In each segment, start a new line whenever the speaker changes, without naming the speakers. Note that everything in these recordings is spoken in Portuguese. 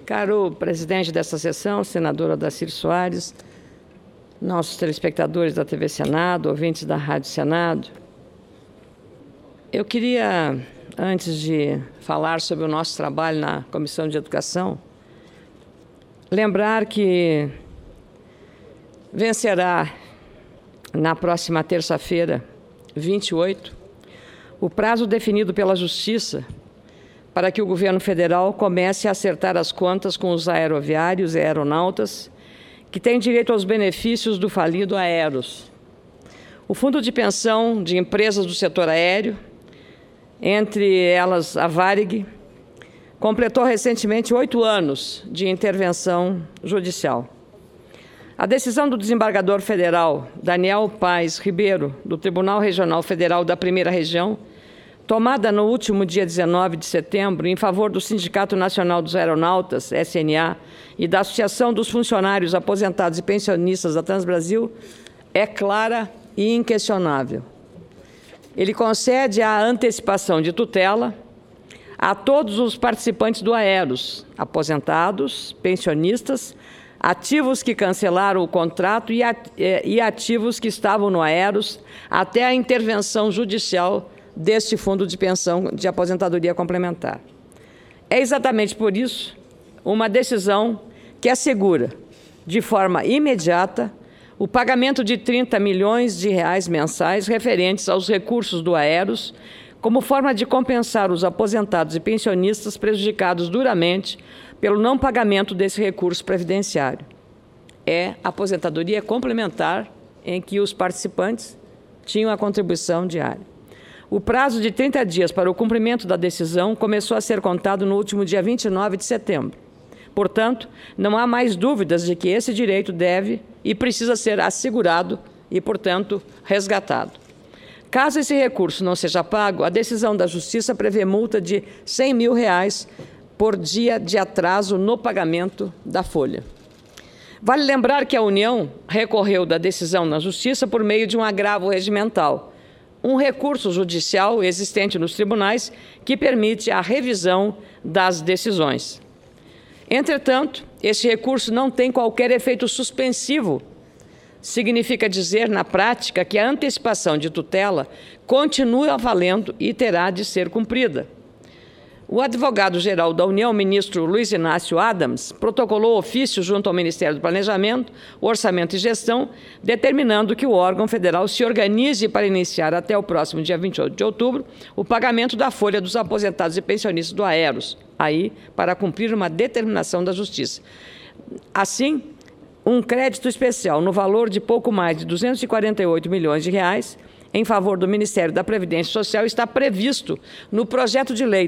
Caro presidente dessa sessão, senadora Dacir Soares, nossos telespectadores da TV Senado, ouvintes da Rádio Senado, eu queria, antes de falar sobre o nosso trabalho na Comissão de Educação, lembrar que vencerá na próxima terça-feira, 28, o prazo definido pela Justiça para que o governo federal comece a acertar as contas com os aeroviários e aeronautas que têm direito aos benefícios do falido Aeros. O Fundo de Pensão de Empresas do Setor Aéreo, entre elas a Varig, completou recentemente 8 anos de intervenção judicial. A decisão do desembargador federal Daniel Paes Ribeiro, do Tribunal Regional Federal da Primeira Região, tomada no último dia 19 de setembro, em favor do Sindicato Nacional dos Aeronautas, SNA, e da Associação dos Funcionários Aposentados e Pensionistas da Transbrasil, é clara e inquestionável. Ele concede a antecipação de tutela a todos os participantes do Aeros, aposentados, pensionistas, ativos que cancelaram o contrato e ativos que estavam no Aeros até a intervenção judicial deste fundo de pensão de aposentadoria complementar. É exatamente por isso uma decisão que assegura, de forma imediata, o pagamento de 30 milhões de reais mensais referentes aos recursos do Aeros, como forma de compensar os aposentados e pensionistas prejudicados duramente pelo não pagamento desse recurso previdenciário. É a aposentadoria complementar em que os participantes tinham a contribuição diária. O prazo de 30 dias para o cumprimento da decisão começou a ser contado no último dia 29 de setembro. Portanto, não há mais dúvidas de que esse direito deve e precisa ser assegurado e, portanto, resgatado. Caso esse recurso não seja pago, a decisão da Justiça prevê multa de R$ 100 mil por dia de atraso no pagamento da folha. Vale lembrar que a União recorreu da decisão na Justiça por meio de um agravo regimental, um recurso judicial existente nos tribunais que permite a revisão das decisões. Entretanto, esse recurso não tem qualquer efeito suspensivo. Significa dizer, na prática, que a antecipação de tutela continua valendo e terá de ser cumprida. O advogado-geral da União, ministro Luiz Inácio Adams, protocolou ofício junto ao Ministério do Planejamento, Orçamento e Gestão, determinando que o órgão federal se organize para iniciar até o próximo dia 28 de outubro o pagamento da folha dos aposentados e pensionistas do Aeros, aí para cumprir uma determinação da Justiça. Assim, um crédito especial no valor de pouco mais de 248 milhões de reais em favor do Ministério da Previdência Social está previsto no projeto de lei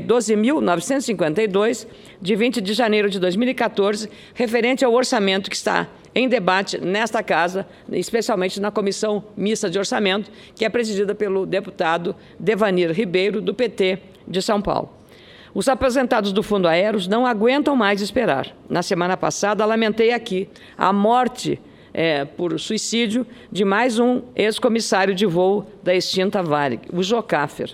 12.952, de 20 de janeiro de 2014, referente ao orçamento que está em debate nesta Casa, especialmente na Comissão Mista de Orçamento, que é presidida pelo deputado Devanir Ribeiro, do PT de São Paulo. Os aposentados do Fundo Aeros não aguentam mais esperar. Na semana passada, lamentei aqui a morte por suicídio de mais um ex-comissário de voo da extinta Varig, o Jocaffer.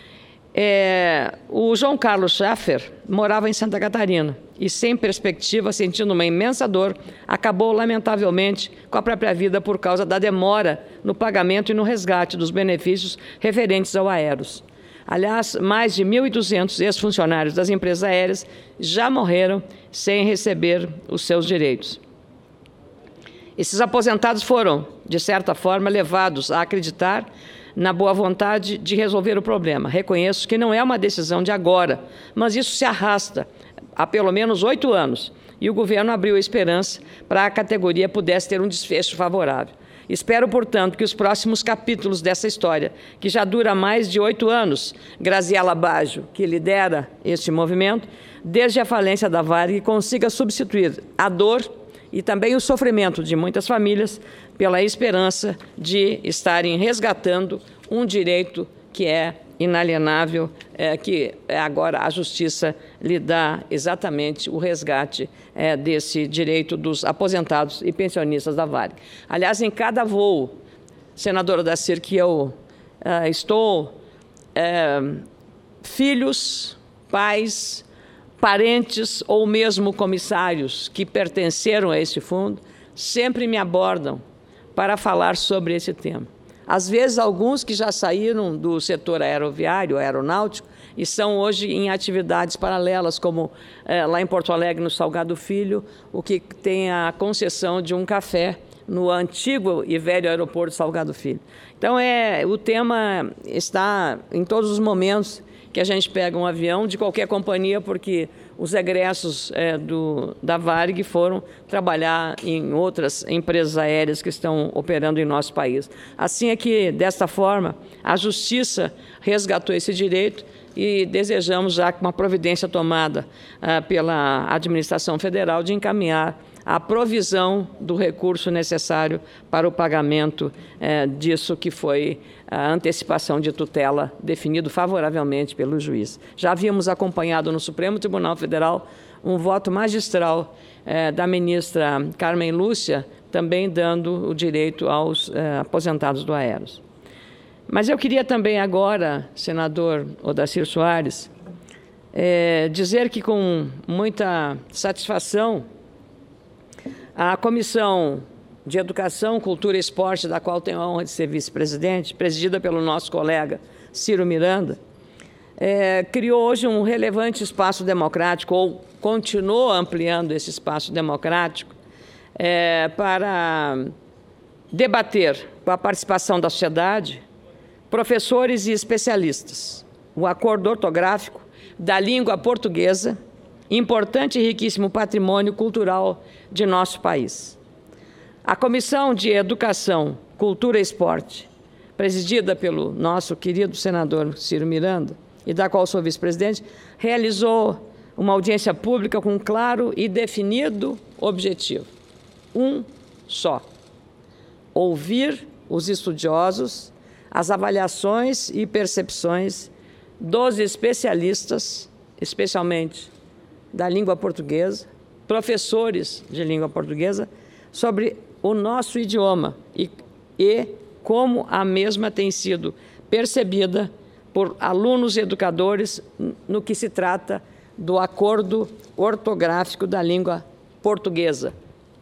O João Carlos Schaffer morava em Santa Catarina e, sem perspectiva, sentindo uma imensa dor, acabou, lamentavelmente, com a própria vida por causa da demora no pagamento e no resgate dos benefícios referentes ao Aeros. Aliás, mais de 1.200 ex-funcionários das empresas aéreas já morreram sem receber os seus direitos. Esses aposentados foram, de certa forma, levados a acreditar na boa vontade de resolver o problema. Reconheço que não é uma decisão de agora, mas isso se arrasta há pelo menos 8 anos, e o governo abriu esperança para a categoria pudesse ter um desfecho favorável. Espero, portanto, que os próximos capítulos dessa história, que já dura mais de 8 anos, Graziela Baggio, que lidera este movimento, desde a falência da Varig, consiga substituir a dor e também o sofrimento de muitas famílias pela esperança de estarem resgatando um direito que é inalienável, que agora a Justiça lhe dá exatamente o resgate desse direito dos aposentados e pensionistas da Varig. Aliás, em cada voo, senadora Dacir, que eu estou, filhos, pais, parentes ou mesmo comissários que pertenceram a esse fundo sempre me abordam para falar sobre esse tema. Às vezes, alguns que já saíram do setor aeroviário, aeronáutico, e são hoje em atividades paralelas, como lá em Porto Alegre, no Salgado Filho, o que tem a concessão de um café no antigo e velho aeroporto Salgado Filho. Então, o tema está em todos os momentos que a gente pega um avião de qualquer companhia, porque os egressos da Varig foram trabalhar em outras empresas aéreas que estão operando em nosso país. Assim é que, desta forma, a Justiça resgatou esse direito e desejamos já uma providência tomada pela Administração Federal de encaminhar a provisão do recurso necessário para o pagamento disso que foi a antecipação de tutela definido favoravelmente pelo juiz. Já havíamos acompanhado no Supremo Tribunal Federal um voto magistral da ministra Carmen Lúcia, também dando o direito aos aposentados do Aeros. Mas eu queria também agora, senador Odacir Soares, dizer que com muita satisfação a Comissão de Educação, Cultura e Esporte, da qual tenho a honra de ser vice-presidente, presidida pelo nosso colega Ciro Miranda, criou hoje um relevante espaço democrático, ou continuou ampliando esse espaço democrático, para debater com a participação da sociedade, professores e especialistas, o acordo ortográfico da língua portuguesa, importante e riquíssimo patrimônio cultural de nosso país. A Comissão de Educação, Cultura e Esporte, presidida pelo nosso querido senador Ciro Miranda, e da qual sou vice-presidente, realizou uma audiência pública com um claro e definido objetivo. Um só: ouvir os estudiosos, as avaliações e percepções dos especialistas, especialmente da língua portuguesa, professores de língua portuguesa, sobre o nosso idioma e como a mesma tem sido percebida por alunos e educadores no que se trata do acordo ortográfico da língua portuguesa.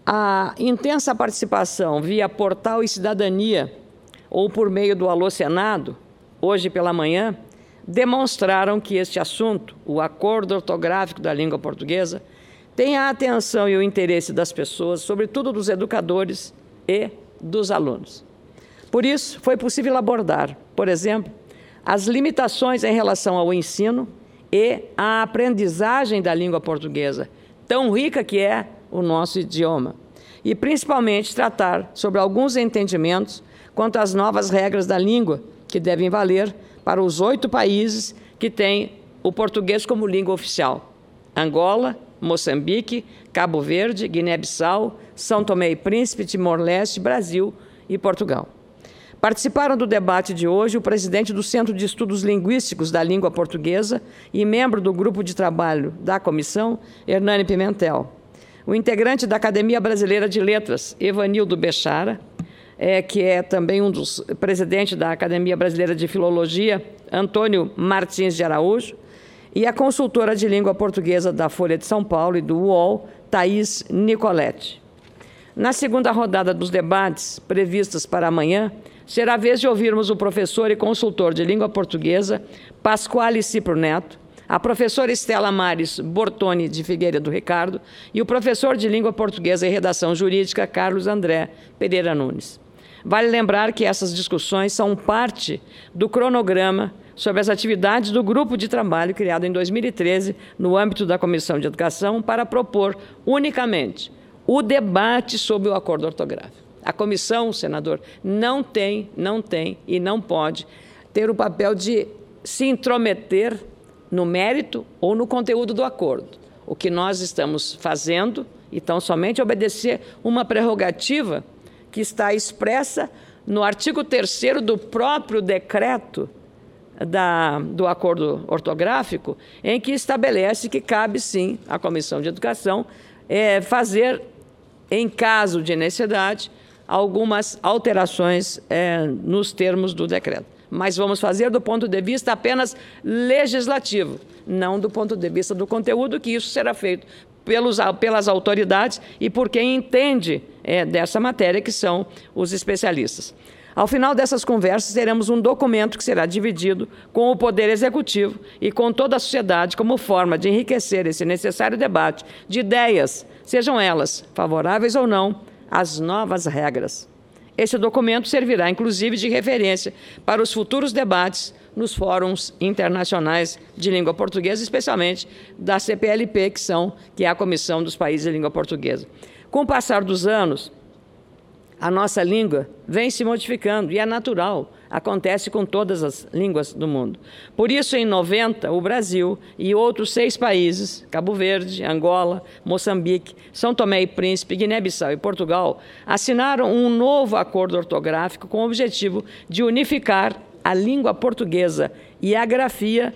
A intensa participação via Portal e Cidadania ou por meio do Alô Senado, hoje pela manhã, demonstraram que este assunto, o acordo ortográfico da língua portuguesa, tem a atenção e o interesse das pessoas, sobretudo dos educadores e dos alunos. Por isso, foi possível abordar, por exemplo, as limitações em relação ao ensino e à aprendizagem da língua portuguesa, tão rica que é o nosso idioma, e principalmente tratar sobre alguns entendimentos quanto às novas regras da língua que devem valer para os 8 países que têm o português como língua oficial: Angola, Moçambique, Cabo Verde, Guiné-Bissau, São Tomé e Príncipe, Timor-Leste, Brasil e Portugal. Participaram do debate de hoje o presidente do Centro de Estudos Linguísticos da Língua Portuguesa e membro do grupo de trabalho da comissão, Hernani Pimentel, o integrante da Academia Brasileira de Letras, Evanildo Bechara, que é também um dos presidentes da Academia Brasileira de Filologia, Antônio Martins de Araújo, e a consultora de língua portuguesa da Folha de São Paulo e do UOL, Thaís Nicoletti. Na segunda rodada dos debates, previstas para amanhã, será a vez de ouvirmos o professor e consultor de língua portuguesa, Pasquale Cipro Neto, a professora Estela Mares Bortoni de Figueiredo Ricardo e o professor de língua portuguesa e redação jurídica, Carlos André Pereira Nunes. Vale lembrar que essas discussões são parte do cronograma sobre as atividades do grupo de trabalho criado em 2013 no âmbito da Comissão de Educação para propor unicamente o debate sobre o acordo ortográfico. A comissão, senador, não tem e não pode ter o papel de se intrometer no mérito ou no conteúdo do acordo. O que nós estamos fazendo, então, somente obedecer uma prerrogativa que está expressa no artigo 3º do próprio decreto do acordo ortográfico, em que estabelece que cabe, sim, à Comissão de Educação fazer, em caso de necessidade, algumas alterações nos termos do decreto. Mas vamos fazer do ponto de vista apenas legislativo. não do ponto de vista do conteúdo, que isso será feito pelas autoridades e por quem entende dessa matéria, que são os especialistas. Ao final dessas conversas, teremos um documento que será dividido com o Poder Executivo e com toda a sociedade como forma de enriquecer esse necessário debate de ideias, sejam elas favoráveis ou não, às novas regras. Esse documento servirá, inclusive, de referência para os futuros debates nos fóruns internacionais de língua portuguesa, especialmente da CPLP, que é a Comissão dos Países de Língua Portuguesa. Com o passar dos anos, a nossa língua vem se modificando e é natural, acontece com todas as línguas do mundo. Por isso, em 90, o Brasil e outros 6 países, Cabo Verde, Angola, Moçambique, São Tomé e Príncipe, Guiné-Bissau e Portugal, assinaram um novo acordo ortográfico com o objetivo de unificar a língua portuguesa e a grafia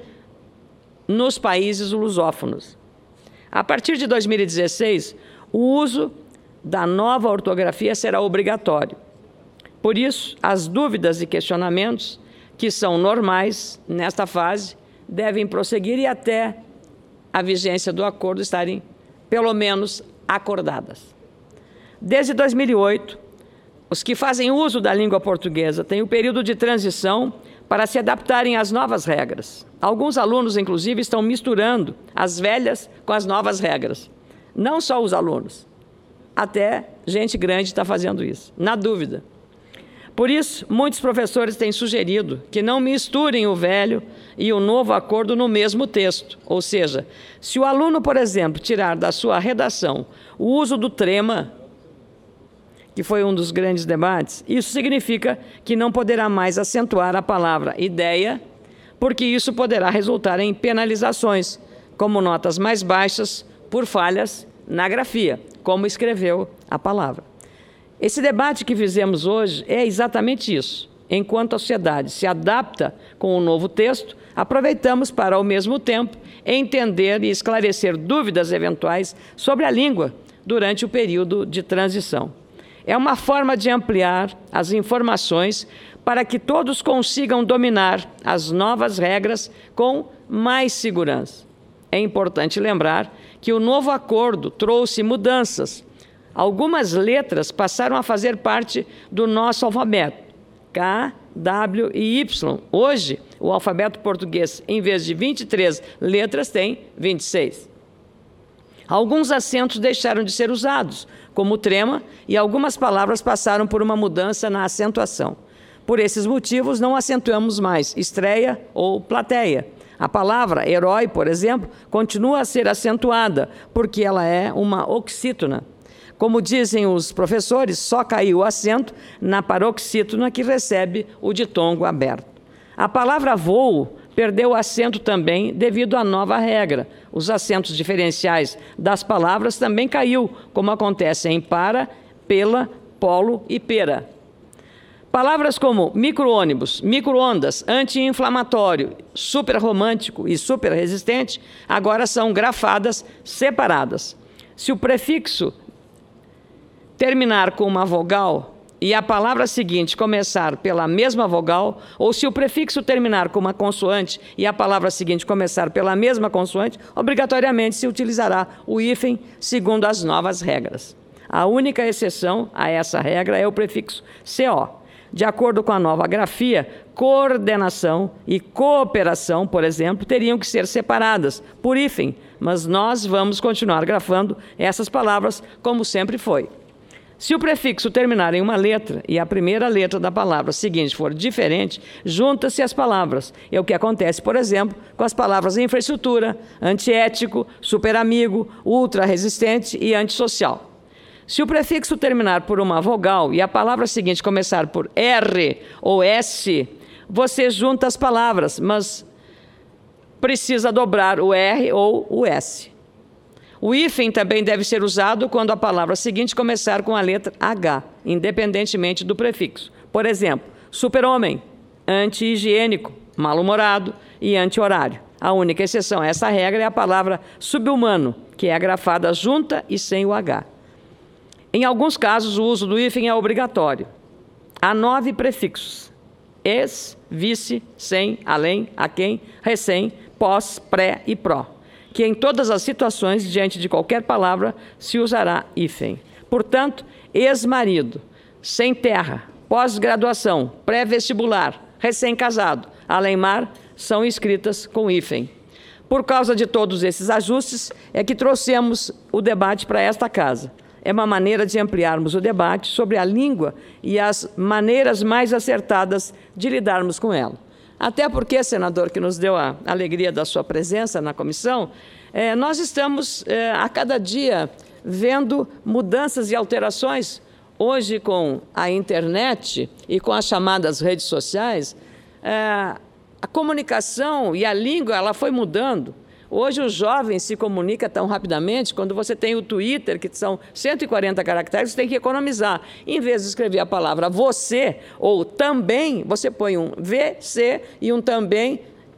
nos países lusófonos. A partir de 2016, o uso da nova ortografia será obrigatório. Por isso, as dúvidas e questionamentos, que são normais nesta fase, devem prosseguir e até a vigência do acordo estarem, pelo menos, acordadas. Desde 2008, os que fazem uso da língua portuguesa têm o período de transição para se adaptarem às novas regras. Alguns alunos, inclusive, estão misturando as velhas com as novas regras. Não só os alunos. Até gente grande está fazendo isso, na dúvida. Por isso, muitos professores têm sugerido que não misturem o velho e o novo acordo no mesmo texto. Ou seja, se o aluno, por exemplo, tirar da sua redação o uso do trema, que foi um dos grandes debates, isso significa que não poderá mais acentuar a palavra ideia, porque isso poderá resultar em penalizações, como notas mais baixas por falhas na grafia, como escreveu a palavra. Esse debate que fizemos hoje é exatamente isso. Enquanto a sociedade se adapta com o novo texto, aproveitamos para, ao mesmo tempo, entender e esclarecer dúvidas eventuais sobre a língua durante o período de transição. É uma forma de ampliar as informações para que todos consigam dominar as novas regras com mais segurança. É importante lembrar que o novo acordo trouxe mudanças. Algumas letras passaram a fazer parte do nosso alfabeto, K, W e Y. Hoje, o alfabeto português, em vez de 23 letras, tem 26. Alguns acentos deixaram de ser usados, como o trema, e algumas palavras passaram por uma mudança na acentuação. Por esses motivos, não acentuamos mais estreia ou plateia. A palavra herói, por exemplo, continua a ser acentuada, porque ela é uma oxítona. Como dizem os professores, só caiu o acento na paroxítona, que recebe o ditongo aberto. A palavra voo perdeu o acento também devido à nova regra. Os acentos diferenciais das palavras também caiu, como acontece em para, pela, polo e pera. Palavras como micro-ônibus, micro-ondas, anti-inflamatório, super-romântico e super-resistente agora são grafadas separadas. Se o prefixo terminar com uma vogal e a palavra seguinte começar pela mesma vogal, ou se o prefixo terminar com uma consoante e a palavra seguinte começar pela mesma consoante, obrigatoriamente se utilizará o hífen segundo as novas regras. A única exceção a essa regra é o prefixo CO. De acordo com a nova grafia, coordenação e cooperação, por exemplo, teriam que ser separadas por hífen, mas nós vamos continuar grafando essas palavras como sempre foi. Se o prefixo terminar em uma letra e a primeira letra da palavra seguinte for diferente, junta-se as palavras. É o que acontece, por exemplo, com as palavras infraestrutura, antiético, superamigo, ultra-resistente e antissocial. Se o prefixo terminar por uma vogal e a palavra seguinte começar por R ou S, você junta as palavras, mas precisa dobrar o R ou o S. O hífen também deve ser usado quando a palavra seguinte começar com a letra H, independentemente do prefixo. Por exemplo, super-homem, anti-higiênico, mal-humorado e anti-horário. A única exceção a essa regra é a palavra sub-humano, que é grafada junta e sem o H. Em alguns casos, o uso do hífen é obrigatório. Há 9 prefixos: ex, vice, sem, além, a quem, recém, pós, pré e pró, que em todas as situações, diante de qualquer palavra, se usará hífen. Portanto, ex-marido, sem terra, pós-graduação, pré-vestibular, recém-casado, além-mar, são escritas com hífen. Por causa de todos esses ajustes, é que trouxemos o debate para esta casa. É uma maneira de ampliarmos o debate sobre a língua e as maneiras mais acertadas de lidarmos com ela. Até porque, senador, que nos deu a alegria da sua presença na comissão, nós estamos, a cada dia, vendo mudanças e alterações. Hoje, com a internet e com as chamadas redes sociais, a comunicação e a língua ela foi mudando. Hoje o jovem se comunica tão rapidamente, quando você tem o Twitter, que são 140 caracteres, você tem que economizar. Em vez de escrever a palavra você ou também, você põe um VC e um também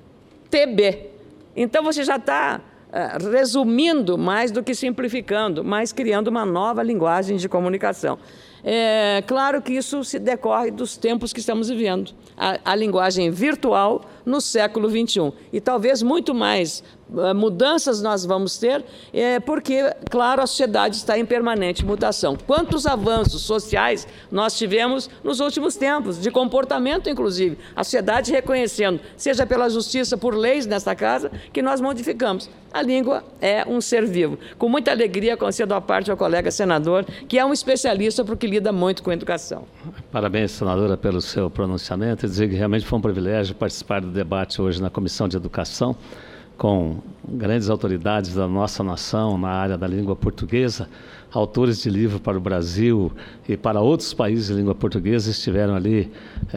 TB. Então você já está resumindo mais do que simplificando, mas criando uma nova linguagem de comunicação. É claro que isso se decorre dos tempos que estamos vivendo. A linguagem virtual no século XXI. E talvez muito mais mudanças nós vamos ter, porque, claro, a sociedade está em permanente mutação. Quantos avanços sociais nós tivemos nos últimos tempos, de comportamento, inclusive. A sociedade reconhecendo, seja pela justiça, por leis nesta casa, que nós modificamos. A língua é um ser vivo. Com muita alegria, concedo a parte ao colega senador, que é um especialista porque lida muito com educação.
Parabéns, senadora, pelo seu pronunciamento. Dizer que realmente foi um privilégio participar do debate hoje na Comissão de Educação, com grandes autoridades da nossa nação na área da língua portuguesa, autores de livro para o Brasil e para outros países de língua portuguesa estiveram ali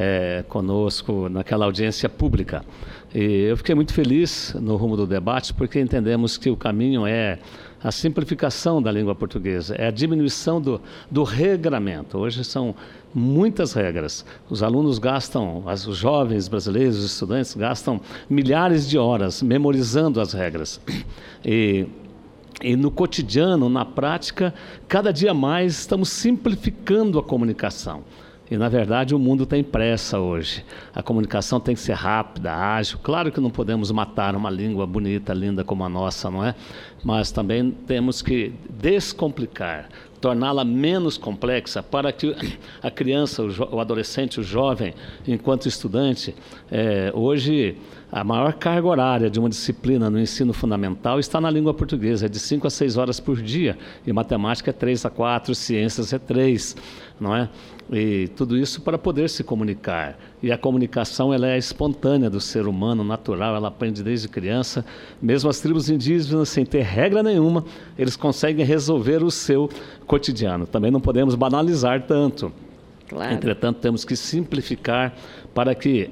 conosco naquela audiência pública. E eu fiquei muito feliz no rumo do debate, porque entendemos que o caminho é a simplificação da língua portuguesa, é a diminuição do regramento. Hoje são muitas regras. Os alunos gastam, os jovens brasileiros, os estudantes gastam milhares de horas memorizando as regras. E no cotidiano, na prática, cada dia mais estamos simplificando a comunicação. E, na verdade, o mundo tem pressa hoje. A comunicação tem que ser rápida, ágil. Claro que não podemos matar uma língua bonita, linda como a nossa, não é? Mas também temos que descomplicar, torná-la menos complexa para que a criança, o adolescente, o jovem, enquanto estudante, hoje a maior carga horária de uma disciplina no ensino fundamental está na língua portuguesa, é de 5 a 6 horas por dia, e matemática é 3 a 4, ciências é 3, não é? E tudo isso para poder se comunicar. E a comunicação ela é espontânea do ser humano, natural, ela aprende desde criança. Mesmo as tribos indígenas, sem ter regra nenhuma, eles conseguem resolver o seu cotidiano. Também não podemos banalizar tanto. Claro. Entretanto, temos que simplificar para que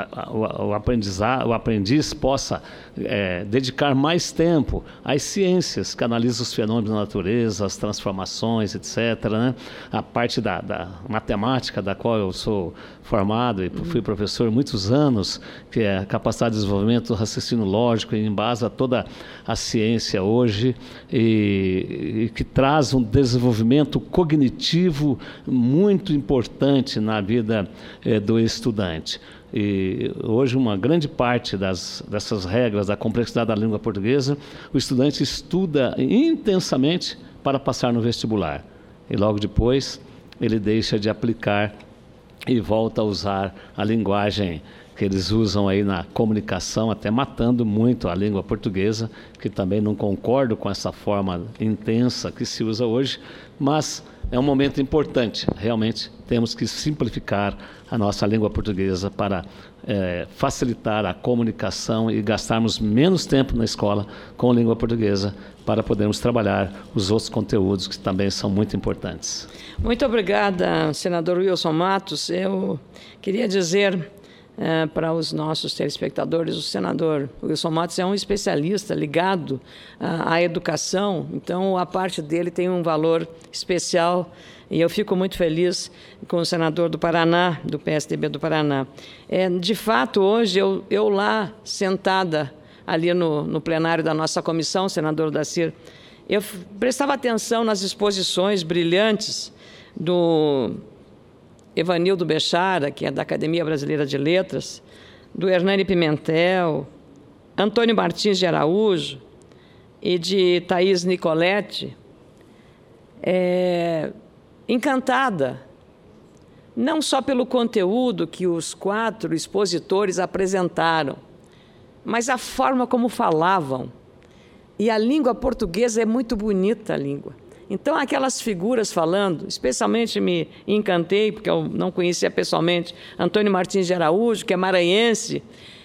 o aprendiz possa dedicar mais tempo às ciências, que analisam os fenômenos da natureza, as transformações, etc., né? A parte da matemática, da qual eu sou formado e fui professor há muitos anos, que é a capacidade de desenvolvimento do raciocínio lógico, e embasa toda a ciência hoje, e que traz um desenvolvimento cognitivo muito importante na vida do estudante. E hoje uma grande parte dessas regras, da complexidade da língua portuguesa, o estudante estuda intensamente para passar no vestibular. E logo depois ele deixa de aplicar e volta a usar a linguagem que eles usam aí na comunicação, até matando muito a língua portuguesa, que também não concordo com essa forma intensa que se usa hoje, mas é um momento importante. Realmente temos que simplificar a nossa língua portuguesa para facilitar a comunicação e gastarmos menos tempo na escola com a língua portuguesa para podermos trabalhar os outros conteúdos que também são muito importantes.
Muito obrigada, senador Wilson Matos. Eu queria dizer para os nossos telespectadores, o senador Wilson Matos é um especialista ligado à educação, então a parte dele tem um valor especial e eu fico muito feliz com o senador do Paraná, do PSDB do Paraná. De fato, hoje, eu lá sentada ali no plenário da nossa comissão, senador Dacir, eu prestava atenção nas exposições brilhantes do Evanildo Bechara, que é da Academia Brasileira de Letras, do Hernani Pimentel, Antônio Martins de Araújo e de Thaís Nicoletti, encantada, não só pelo conteúdo que os 4 expositores apresentaram, mas a forma como falavam. E a língua portuguesa é muito bonita, a língua. Então, aquelas figuras falando, especialmente me encantei, porque eu não conhecia pessoalmente, Antônio Martins de Araújo, que é maranhense,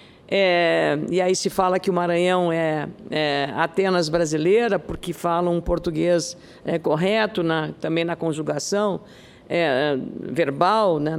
e aí se fala que o Maranhão é Atenas brasileira, porque falam um português correto, também na conjugação verbal. Né,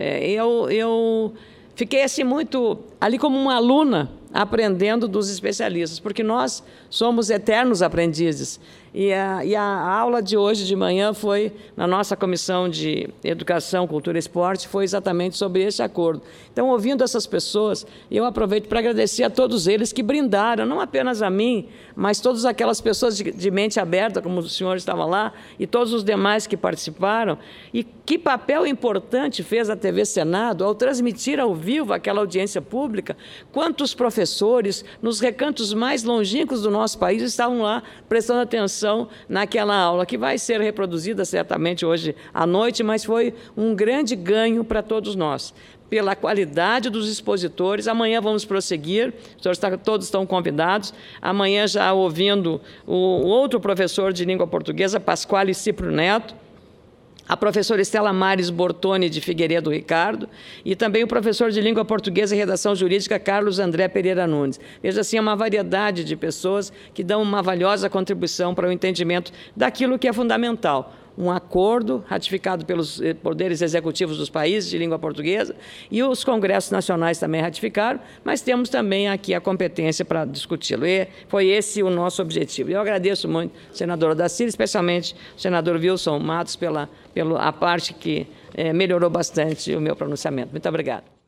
eu fiquei assim muito ali como uma aluna aprendendo dos especialistas, porque nós somos eternos aprendizes. E a aula de hoje de manhã foi, na nossa Comissão de Educação, Cultura e Esporte, foi exatamente sobre esse acordo. Então, ouvindo essas pessoas, eu aproveito para agradecer a todos eles que brindaram, não apenas a mim, mas todas aquelas pessoas de mente aberta, como o senhor estava lá, e todos os demais que participaram. E que papel importante fez a TV Senado ao transmitir ao vivo aquela audiência pública. Quantos professores, nos recantos mais longínquos do nosso país, estavam lá prestando atenção naquela aula, que vai ser reproduzida certamente hoje à noite, mas foi um grande ganho para todos nós, pela qualidade dos expositores. Amanhã vamos prosseguir, todos estão convidados, amanhã já ouvindo o outro professor de língua portuguesa, Pasquale Cipro Neto, a professora Estela Mares Bortoni de Figueiredo Ricardo e também o professor de Língua Portuguesa e Redação Jurídica, Carlos André Pereira Nunes. Veja assim, é uma variedade de pessoas que dão uma valiosa contribuição para o entendimento daquilo que é fundamental. Um acordo ratificado pelos poderes executivos dos países de língua portuguesa e os congressos nacionais também ratificaram, mas temos também aqui a competência para discuti-lo. E foi esse o nosso objetivo. Eu agradeço muito, senadora Dacila, especialmente o senador Wilson Matos, pela parte que melhorou bastante o meu pronunciamento. Muito obrigado.